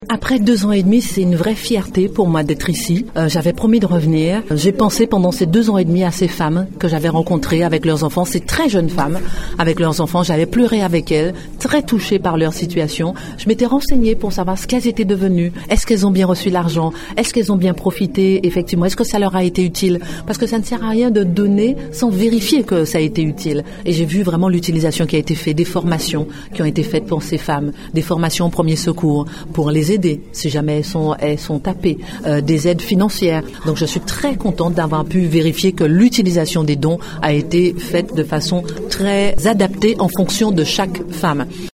Après 2 ans et demi, c'est une vraie fierté pour moi d'être ici. J'avais promis de revenir. J'ai pensé pendant ces 2 ans et demi à ces femmes que j'avais rencontrées avec leurs enfants, ces très jeunes femmes avec leurs enfants. J'avais pleuré avec elles, très touchée par leur situation. Je m'étais renseignée pour savoir ce qu'elles étaient devenues. Est-ce qu'elles ont bien reçu l'argent? Est-ce qu'elles ont bien profité, effectivement? Est-ce que ça leur a été utile? Parce que ça ne sert à rien de donner sans vérifier que ça a été utile. Et j'ai vu vraiment l'utilisation qui a été faite, des formations qui ont été faites pour ces femmes, des formations au premier secours pour les aider si jamais elles sont tapées, des aides financières. Donc je suis très contente d'avoir pu vérifier que l'utilisation des dons a été faite de façon très adaptée en fonction de chaque femme.